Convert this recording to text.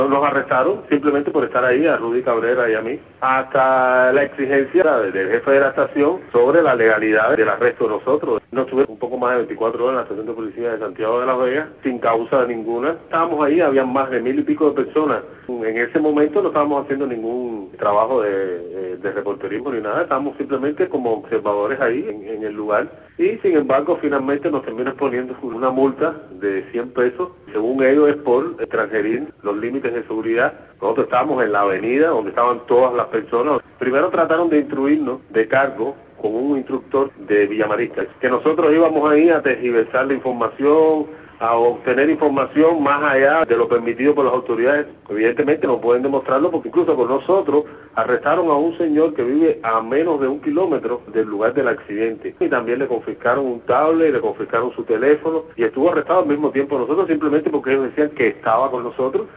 Nos arrestaron simplemente por estar ahí, a Rudy Cabrera y a mí, hasta la exigencia del jefe de la estación sobre la legalidad del arresto de nosotros. Nos tuvimos un poco más de 24 horas en la estación de policía de Santiago de Las Vegas, sin causa ninguna. Estábamos ahí, habían más de 1000 y pico de personas. En ese momento no estábamos haciendo ningún trabajo de reporterismo ni nada, estábamos simplemente como observadores ahí en el lugar. Y sin embargo, finalmente nos terminan poniendo una multa de 100 pesos. Según ellos es por transgredir los límites de seguridad. Nosotros estábamos en la avenida donde estaban todas las personas. Primero trataron de instruirnos de cargo con un instructor de Villamarista, que nosotros íbamos ahí a tergiversar la información, a obtener información más allá de lo permitido por las autoridades. Evidentemente no pueden demostrarlo porque incluso con nosotros arrestaron a un señor que vive a menos de 1 kilómetro del lugar del accidente y también le confiscaron un tablet, le confiscaron su teléfono y estuvo arrestado al mismo tiempo nosotros simplemente porque ellos decían que estaba con nosotros